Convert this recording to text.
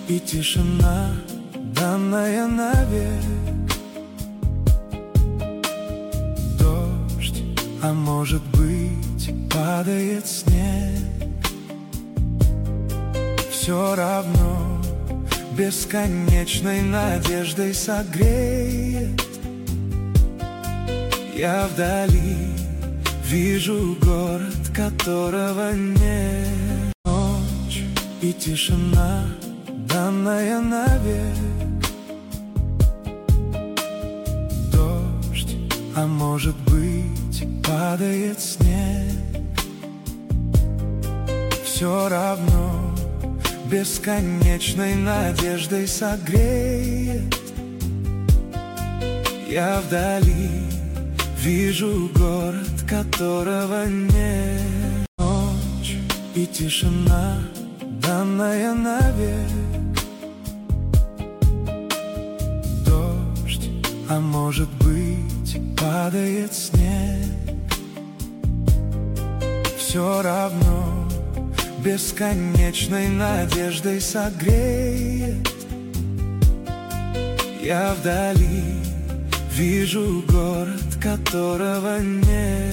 и тишина, данная навек. Дождь, а может быть, падает снег. Все равно бесконечной надеждой согреет. Я вдали вижу город, которого нет. Ночь и тишина, данная навек. Дождь, а может быть, падает снег. Все равно бесконечной надеждой согреет. Я вдали вижу город, которого нет. Ночь и тишина, данная навек. Дождь, а может быть, падает снег. Все равно бесконечной надеждой согреет. Я вдали вижу город, которого нет.